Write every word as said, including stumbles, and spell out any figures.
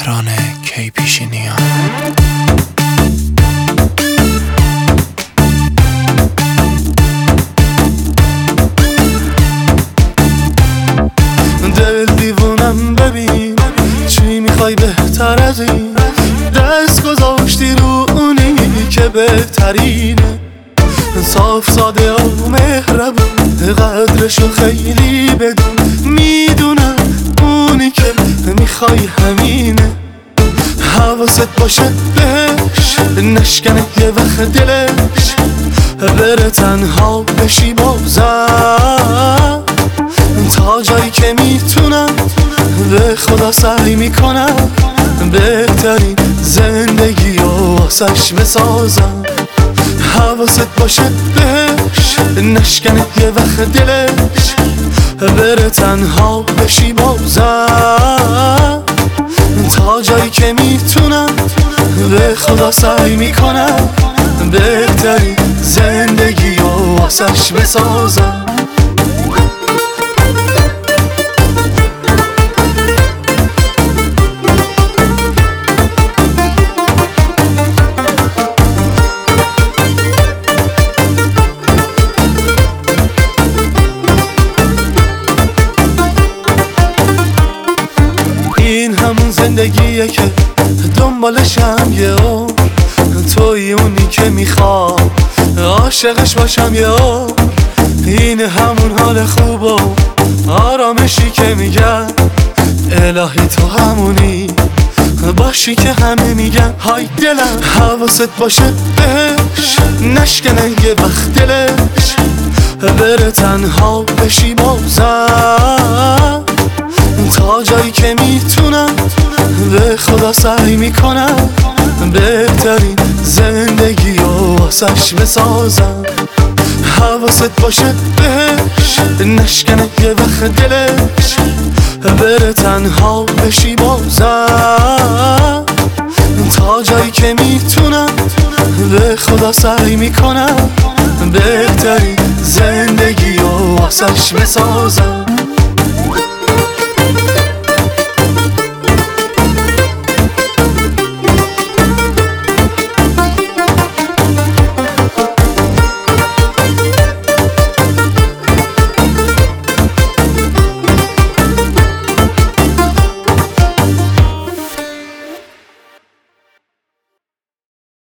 مهران کیپیشینیان. دل دیوونم ببین چی میخوای بهتر از این، دست گذاشتی رو اونی که بهترینه، صاف ساده و مهربون، قدرشو خیلی بدون، میدونم اونی که میخوای همینه، حواست باشه بهش نشکنه یه وقت دلش، بره تنها بشی بازم، تا جایی که میتونم به خدا سعی میکنم بهترین زندگی رو واسش بسازم، حواست باشه بهش نشکنه یه وقت دلش، بره تنها بشی بازم، تا جایی که میتونم به خدا سعی میکنم بهترین زندگی رو واسش بسازم. این همون زندگیه که دنبالشم یه عمر، توی اونی که میخوام عاشقش باشم یه عمر، این همون حال خوب و آرامشی که میگن الهی تو همونی باشی که همه میگن های دلم، حواست باشه بهش نشکنه یه وقت دلش، بره تنها بشی بازم، تا جایی که میتونم به خدا سعی میکنم بهترین زندگی رو واسش بسازم، حواست باشه بهش نشکنه یه وقت دلش، بره تنها بشی بازم، تا جایی که میتونم به خدا سعی میکنم بهترین زندگی رو واسش بسازم.